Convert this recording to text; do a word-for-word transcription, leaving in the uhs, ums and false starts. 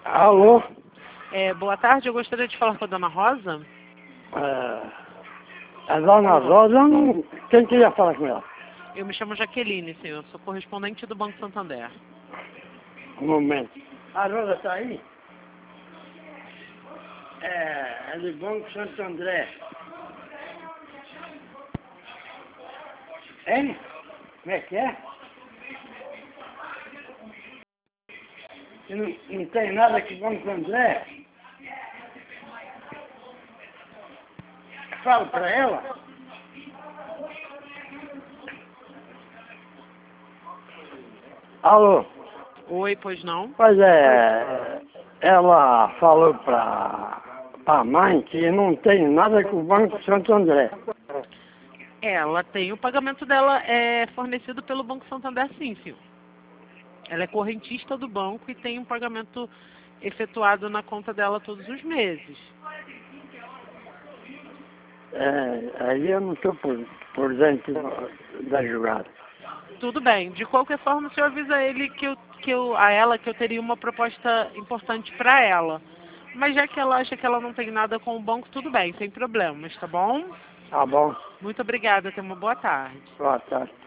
Alô? É, boa tarde, eu gostaria de falar com a dona Rosa. É, a dona Rosa, não... quem queria falar com ela? Eu me chamo Jaqueline, senhor, sou correspondente do Banco Santander. Um momento. A Rosa está aí? É, é do Banco Santo André. Hein? Como é que é? Não, não tem nada que o Banco André? Fala para ela. Alô? Oi, pois não? Pois é, ela falou para a mãe que não tem nada com o Banco Santo André. Ela tem, o pagamento dela é fornecido pelo Banco Santander, sim, senhor. Ela é correntista do banco e tem um pagamento efetuado na conta dela todos os meses. É, aí eu não estou por, por dentro da jogada. Tudo bem. De qualquer forma, o senhor avisa ele que eu, que eu, a ela que eu teria uma proposta importante para ela. Mas já que ela acha que ela não tem nada com o banco, tudo bem, sem problemas, tá bom? Tá bom? Muito obrigada, tenha uma boa tarde. Boa tarde.